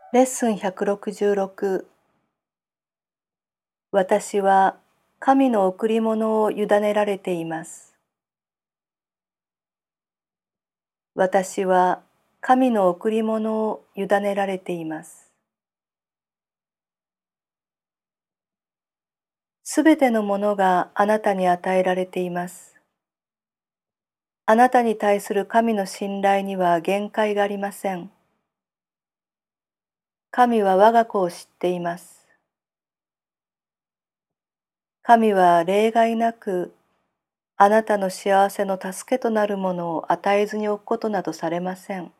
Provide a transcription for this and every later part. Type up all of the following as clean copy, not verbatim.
レッスン166。私は神の贈り物を委ねられています。私は神の贈り物を委ねられています。すべてのものがあなたに与えられています。あなたに対する神の信頼には限界がありません。神は我が子を知っています。神は例外なくあなたの幸せの助けとなるものを与えずに置くことなどされません。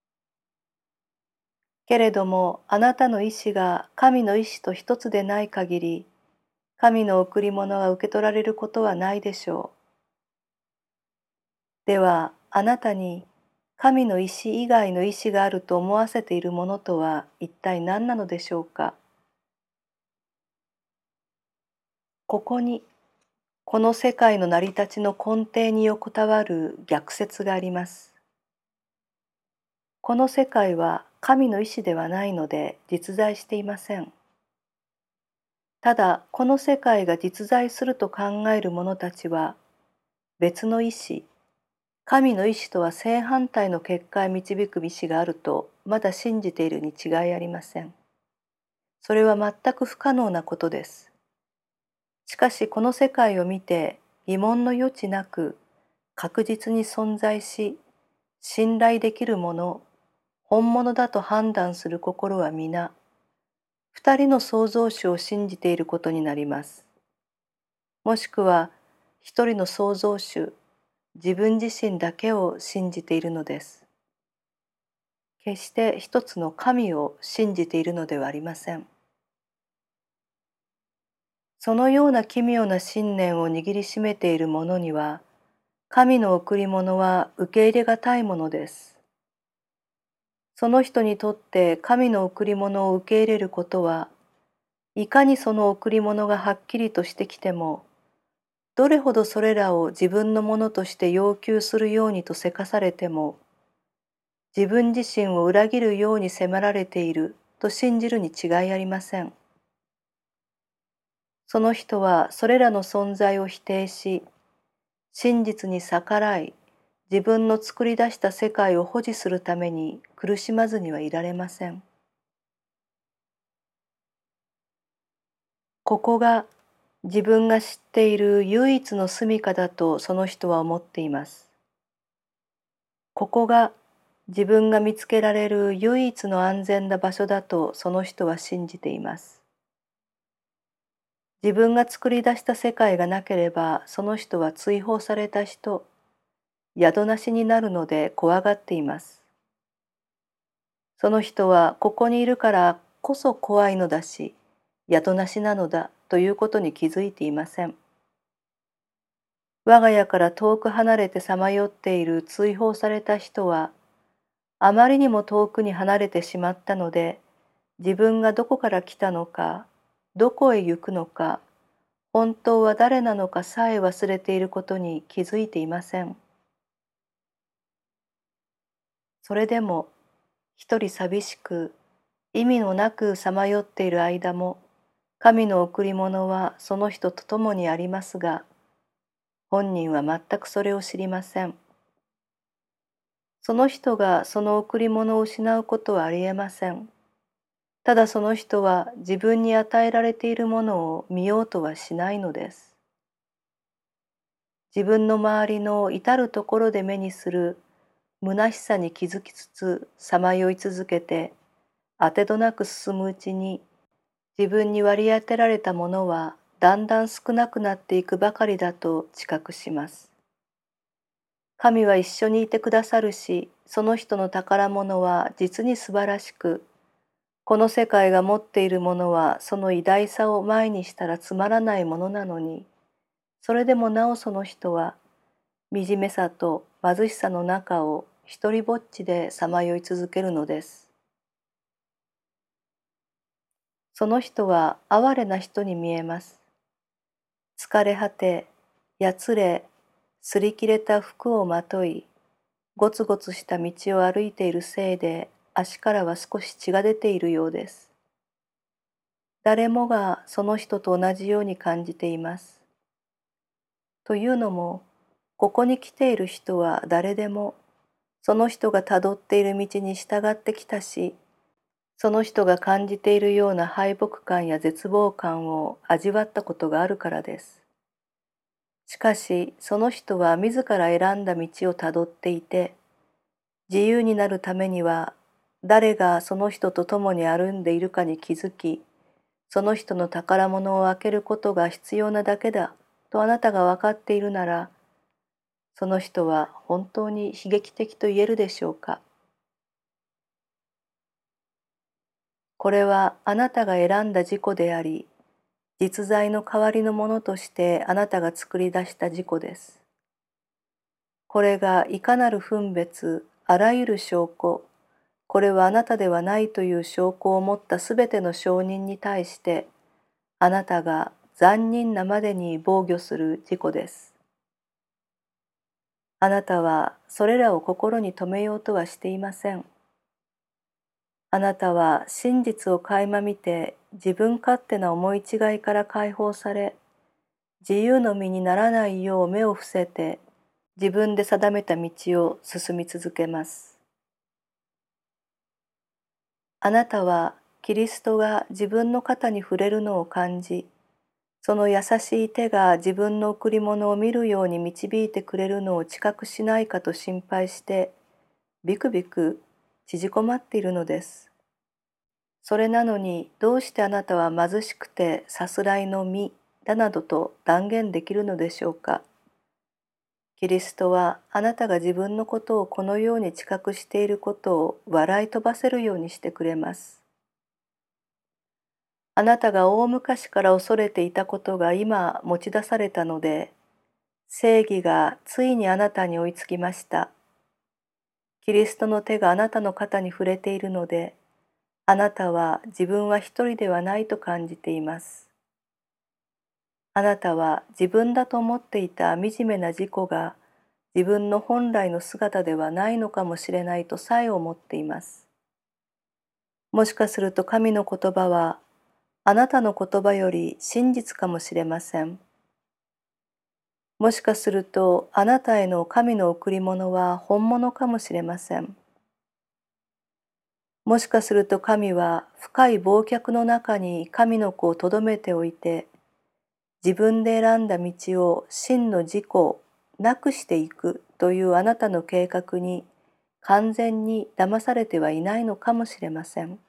けれどもあなたの意志が神の意志と一つでない限り、神の贈り物は受け取られることはないでしょう。ではあなたに神の意志以外の意志があると思わせているものとは一体何なのでしょうか。ここにこの世界の成り立ちの根底に横たわる逆説があります。この世界は神の意志ではないので実在していません。ただこの世界が実在すると考える者たちは、別の意志、神の意志とは正反対の結果へ導く意志があるとまだ信じているに違いありません。それは全く不可能なことです。しかしこの世界を見て疑問の余地なく確実に存在し、信頼できるもの、本物だと判断する心は皆、二人の創造主を信じていることになります。もしくは一人の創造主、自分自身だけを信じているのです。決して一つの神を信じているのではありません。そのような奇妙な信念を握りしめている者には、神の贈り物は受け入れがたいものです。その人にとって神の贈り物を受け入れることは、いかにその贈り物がはっきりとしてきても、どれほどそれらを自分のものとして要求するようにとせかされても、自分自身を裏切るように迫られていると信じるに違いありません。その人はそれらの存在を否定し、真実に逆らい、自分の作り出した世界を保持するために苦しまずにはいられません。ここが自分が知っている唯一の住処だとその人は思っています。ここが自分が見つけられる唯一の安全な場所だとその人は信じています。自分が作り出した世界がなければその人は追放された人、宿なしになるので怖がっています。その人はここにいるからこそ怖いのだし、宿なしなのだということに気づいていません。我が家から遠く離れてさまよっている追放された人は、あまりにも遠くに離れてしまったので、自分がどこから来たのか、どこへ行くのか、本当は誰なのかさえ忘れていることに気づいていません。それでも、一人寂しく、意味のなくさまよっている間も、神の贈り物はその人と共にありますが、本人は全くそれを知りません。その人がその贈り物を失うことはありえません。ただその人は自分に与えられているものを見ようとはしないのです。自分の周りの至るところで目にする虚しさに気づきつつさまよい続けて、あてどなく進むうちに、自分に割り当てられたものはだんだん少なくなっていくばかりだと知覚します。神は一緒にいてくださるし、その人の宝物は実に素晴らしく、この世界が持っているものはその偉大さを前にしたらつまらないものなのに、それでもなおその人は惨めさと貧しさの中を一りぼっちでさまよい続けるのです。その人は哀れな人に見えます。疲れ果て、やつれ、擦り切れた服をまとい、ごつごつした道を歩いているせいで、 足からは少し血が出ているようです。誰もがその人と同じように感じています。というのも、ここに来ている人は誰でも、その人がたどっている道に従ってきたし、その人が感じているような敗北感や絶望感を味わったことがあるからです。しかし、その人は自ら選んだ道をたどっていて、自由になるためには、誰がその人と共に歩んでいるかに気づき、その人の宝物を開けることが必要なだけだとあなたが分かっているなら、その人は本当に悲劇的と言えるでしょうか。これはあなたが選んだ自己であり、実在の代わりのものとしてあなたが作り出した自己です。これがいかなる分別、あらゆる証拠、これはあなたではないという証拠を持ったすべての証人に対して、あなたが残忍なまでに防御する自己です。あなたはそれらを心に留めようとはしていません。あなたは真実を垣間見て自分勝手な思い違いから解放され、自由の身にならないよう目を伏せて自分で定めた道を進み続けます。あなたはキリストが自分の肩に触れるのを感じ、その優しい手が自分の贈り物を見るように導いてくれるのを知覚しないかと心配して、ビクビク縮こまっているのです。それなのにどうしてあなたは貧しくてさすらいの身だなどと断言できるのでしょうか。キリストはあなたが自分のことをこのように知覚していることを笑い飛ばせるようにしてくれます。あなたが大昔から恐れていたことが今持ち出されたので、正義がついにあなたに追いつきました。キリストの手があなたの肩に触れているので、あなたは自分は一人ではないと感じています。あなたは自分だと思っていた惨めな自己が自分の本来の姿ではないのかもしれないとさえ思っています。もしかすると神の言葉はあなたの言葉より真実かもしれません。もしかするとあなたへの神の贈り物は本物かもしれません。もしかすると神は深い忘却の中に神の子をとどめておいて、自分で選んだ道を真の自己をなくしていくというあなたの計画に完全に騙されてはいないのかもしれません。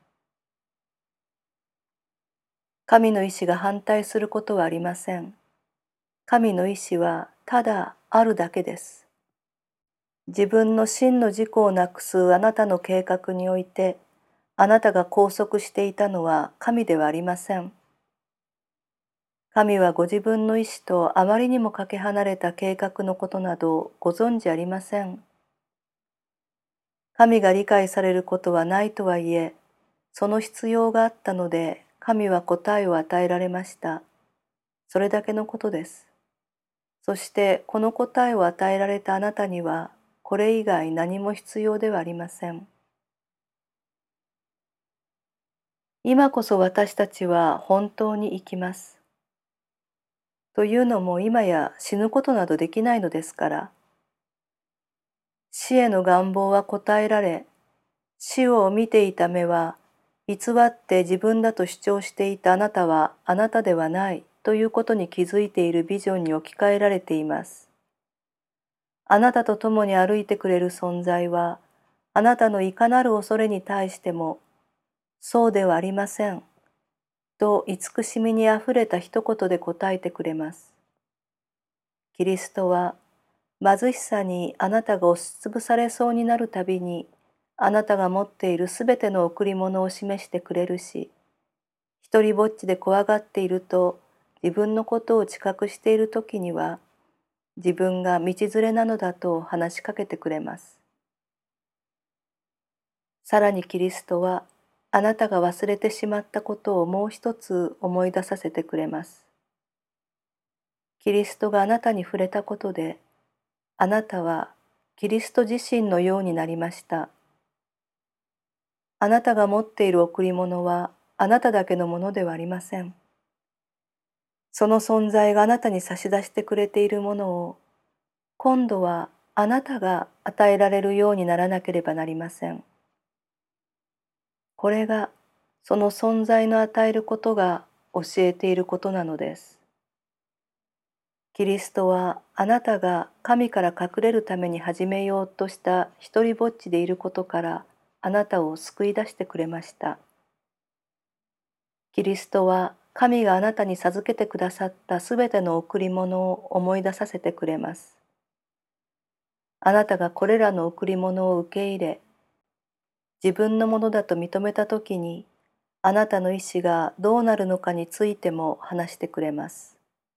神の意志が反対することはありません。神の意志はただあるだけです。自分の真の自己をなくすあなたの計画において、あなたが拘束していたのは神ではありません。神はご自分の意志とあまりにもかけ離れた計画のことなどご存じありません。神が理解されることはないとはいえ、その必要があったので神は答えを与えられました。それだけのことです。そしてこの答えを与えられたあなたには、これ以外何も必要ではありません。今こそ私たちは本当に生きます。というのも今や死ぬことなどできないのですから。死への願望は答えられ、死を見ていた目は、偽って自分だと主張していたあなたはあなたではないということに気づいているビジョンに置き換えられています。あなたと共に歩いてくれる存在は、あなたのいかなる恐れに対しても、そうではありません、と慈しみにあふれた一言で答えてくれます。キリストは、貧しさにあなたが押しつぶされそうになるたびに、あなたが持っているすべての贈り物を示してくれるし、一りぼっちで怖がっていると自分のことを知覚しているときには、自分が道連れなのだと話しかけてくれます。さらにキリストは、あなたが忘れてしまったことをもう一つ思い出させてくれます。キリストがあなたに触れたことで、あなたはキリスト自身のようになりました。 あなたが持っている贈り物はあなただけのものではありません。その存在があなたに差し出してくれているものを、今度はあなたが与えられるようにならなければなりません。これがその存在の与えることが教えていることなのです。キリストはあなたが神から隠れるために始めようとした一りぼっちでいることからあなたを救い出してくれました。キリストは神があなたに授けてくださったすべての贈り物を思い出させてくれます。あなたがこれらの贈り物を受け入れ、自分のものだと認めたときに、あなたの意志がどうなるのかについても話してくれます。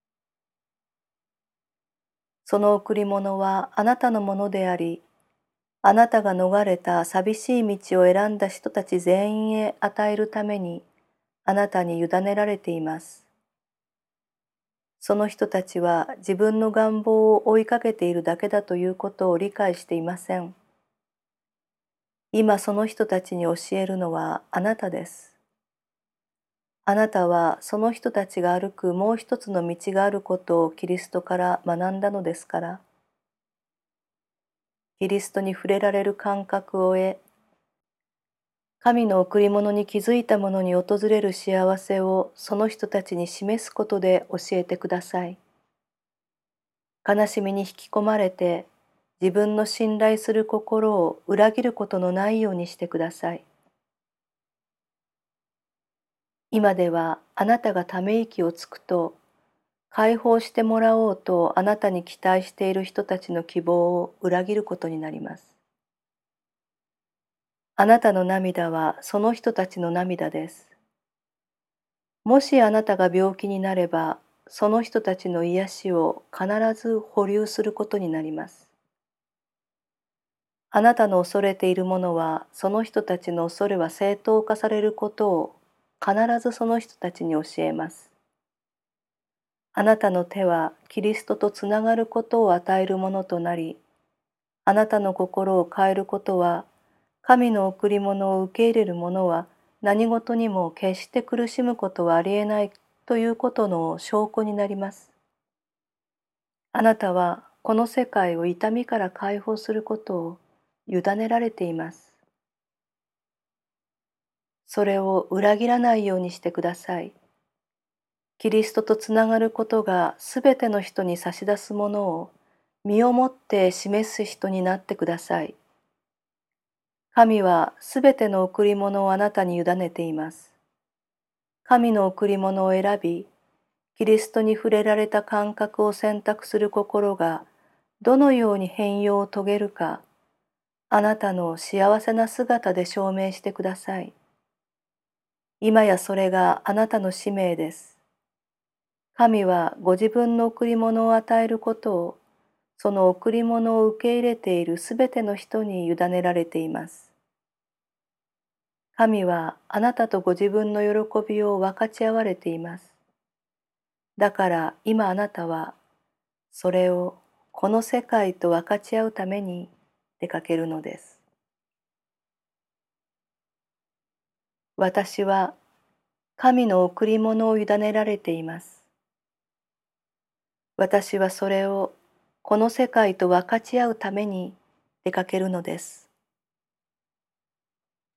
その贈り物はあなたのものであり、あなたが逃れた寂しい道を選んだ人たち全員へ与えるために、あなたに委ねられています。その人たちは自分の願望を追いかけているだけだということを理解していません。今その人たちに教えるのはあなたです。あなたはその人たちが歩くもう一つの道があることをキリストから学んだのですから、キリストに触れられる感覚を得、神の贈り物に気づいた者に訪れる幸せをその人たちに示すことで教えてください。悲しみに引き込まれて、自分の信頼する心を裏切ることのないようにしてください。今ではあなたがため息をつくと、解放してもらおうとあなたに期待している人たちの希望を裏切ることになります。あなたの涙はその人たちの涙です。もしあなたが病気になれば、その人たちの癒しを必ず保留することになります。あなたの恐れているものは、その人たちの恐れは正当化されることを必ずその人たちに教えます。あなたの手はキリストとつながることを与えるものとなり、あなたの心を変えることは、神の贈り物を受け入れる者は何事にも決して苦しむことはありえないということの証拠になります。あなたはこの世界を痛みから解放することを委ねられています。それを裏切らないようにしてください。キリストとつながることがすべての人に差し出すものを身をもって示す人になってください。神はすべての贈り物をあなたに委ねています。神の贈り物を選び、キリストに触れられた感覚を選択する心がどのように変容を遂げるか、あなたの幸せな姿で証明してください。今やそれがあなたの使命です。神はご自分の贈り物を与えることを、その贈り物を受け入れているすべての人に委ねられています。神はあなたとご自分の喜びを分かち合われています。だから今あなたは、それをこの世界と分かち合うために出かけるのです。私は神の贈り物を委ねられています。私はそれをこの世界と分かち合うために出かけるのです。